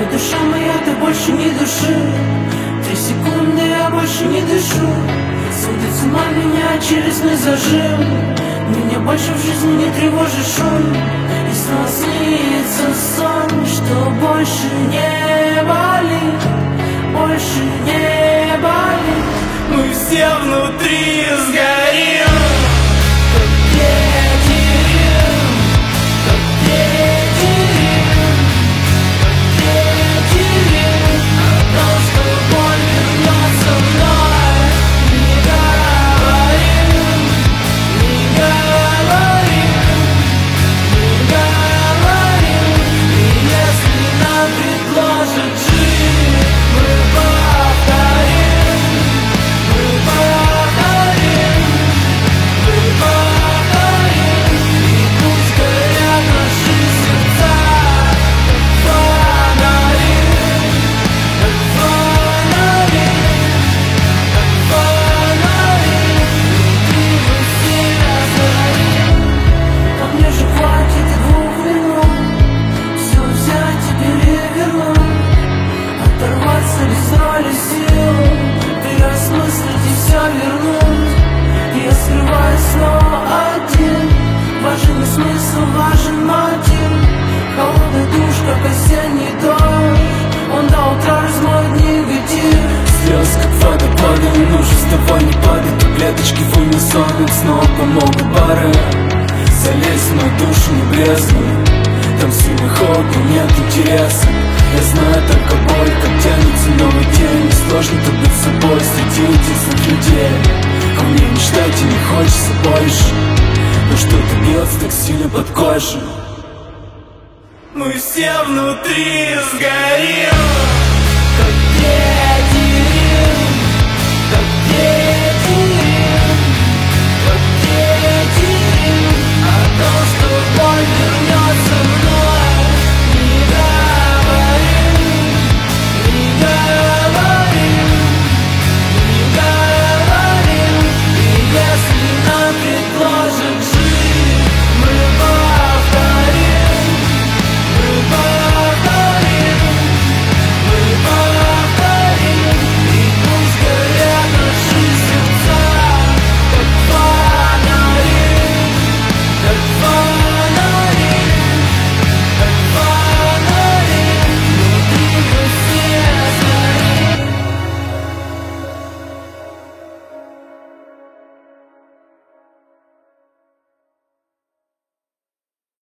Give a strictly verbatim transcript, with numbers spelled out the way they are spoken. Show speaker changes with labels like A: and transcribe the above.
A: Ой, душа моя, ты больше не души. Три секунды, я больше не дышу. Сводит с ума меня челюстный зажим. Меня больше в жизни не тревожит шум. И снова снится сон, что больше не болит, больше не болит. Мы все внутри сгорим, как ветерин, как ветерин, как ветерин. О том, что боль вернется вновь, не говорим, не говорим, не говорим. И если нам предложат жить, мы повторим, мы повторим, мы повторим. И пусть горят наши сердца, как фонари, как фонари, как фонари. Внутри мы все разгорим. А мне же хватит и двух минут все взять и перевернуть, оторваться без доли сил, переосмыслить и все вернуть. Я скрываюсь снова один. Важен не смысл, важен мотив. Холодный душ, как осенний дождь, он до утра размоет негатив.
B: Слез, как водопады, ну же с тобой не падай. Таблеточки в унисон, снова помогут бары. Залезь в мою душу, не брезгуй. Там силы холода, нет интереса. Я знаю только боль, как тянется новый день. И сложно тут быть собой среди единственных людей. А мне мечтать и не хочется больше. Но что-то бьется так сильно под кожей.
A: Мы все внутри сгорим, как ветер.